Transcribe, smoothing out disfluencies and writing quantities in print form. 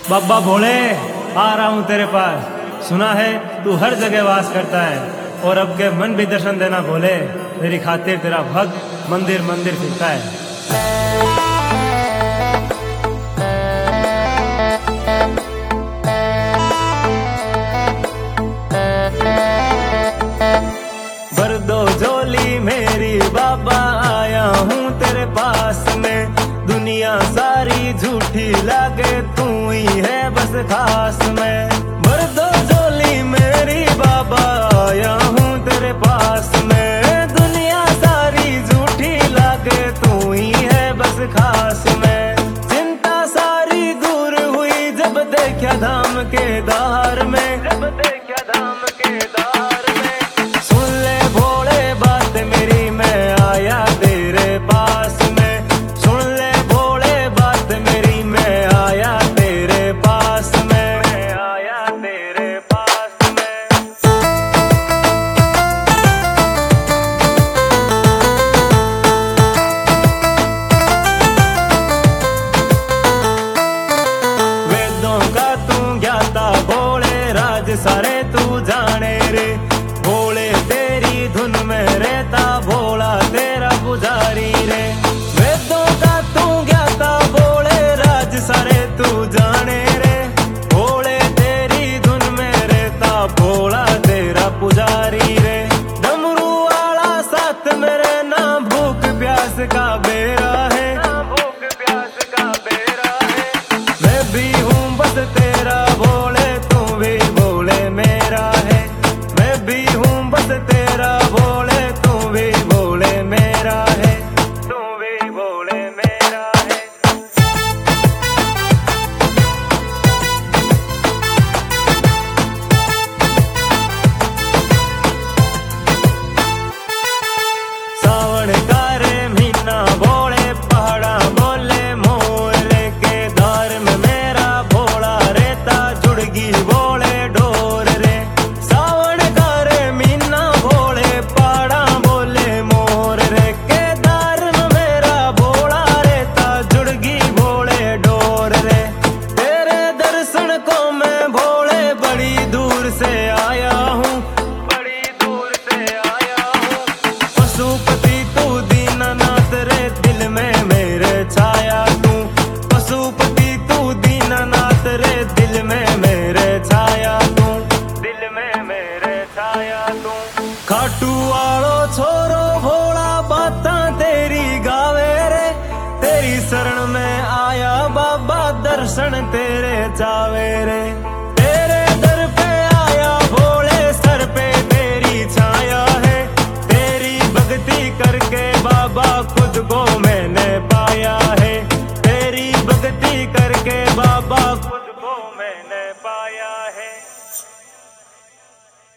बाबा भोले, आ रहा हूँ तेरे पास। सुना है तू हर जगह वास करता है और अब के मन भी दर्शन देना भोले। मेरी खातिर तेरा भक्त मंदिर मंदिर फिरता है। भर दो झोली मेरी बाबा, आया हूँ तेरे पास में। दुनिया सारी झूठी लागे, तू ही है बस खास में। भर दो झोली मेरी बाबा, आया हूँ तेरे पास में। दुनिया सारी झूठी लागे, तू ही है बस खास में। चिंता सारी दूर हुई जब देखा धाम के दार में, जब देखा धाम के दार में। सुन ले भोले बात मेरी, मैं आया तेरे पास में। सुन ले भोले बात मेरी, मैं आया तेरे पास में। मैं आया तेरे पास में। वेदों का तू ज्ञाता भोले, राज सारे तू जाने रे। भोले तेरी धुन में रहता, भोला तेरा पुजारी रे। वेदों का तू ज्ञाता भोले, राज सारे तू जाने रे। भोले तेरी धुन में रहता, भोला तेरा पुजारी रे। डमरू वाला साथ मेरे, ना भूख प्यास का बेरा है, ना भूख प्यास का बेरा है। मैं भी हूँ बस तेरा भोले, तू भी भोले मेरा है। मैं भी हूँ बस तेरा भोले, तू भी भोले मेरा है। तू भी भोले मेरा है। सावन का रे महीना भोले, पहाड़ा बोले मोरे के धार में मेरा भोला रहता, जुड़गी भोले डोर रे। सावन का रे महीना भोले, पहाड़ा बोले मोर रे के धार में मेरा भोला रहता, जुड़गी भोले डोर रे। तेरे दर्शन को मैं भोले बड़ी दूर से आया हूँ, बड़ी दूर से आया हूँ। पशुपति तू दीनानाथ रे, दिल में मेरे छाया तू। पशुपति तू दीनानाथ रे, दिल में मेरे छाया तू। दिल में मेरे छाया तू। खाटू वालो छोरो भोला, बातां तेरी गावे रे। तेरी शरण में आया बाबा, दर्शन तेरे जावे रे। तेरे दर पे आया भोले, सर पे तेरी छाया है। तेरी भक्ति करके बाबा खुद को मैंने पाया है। तेरी भक्ति करके बाबा खुद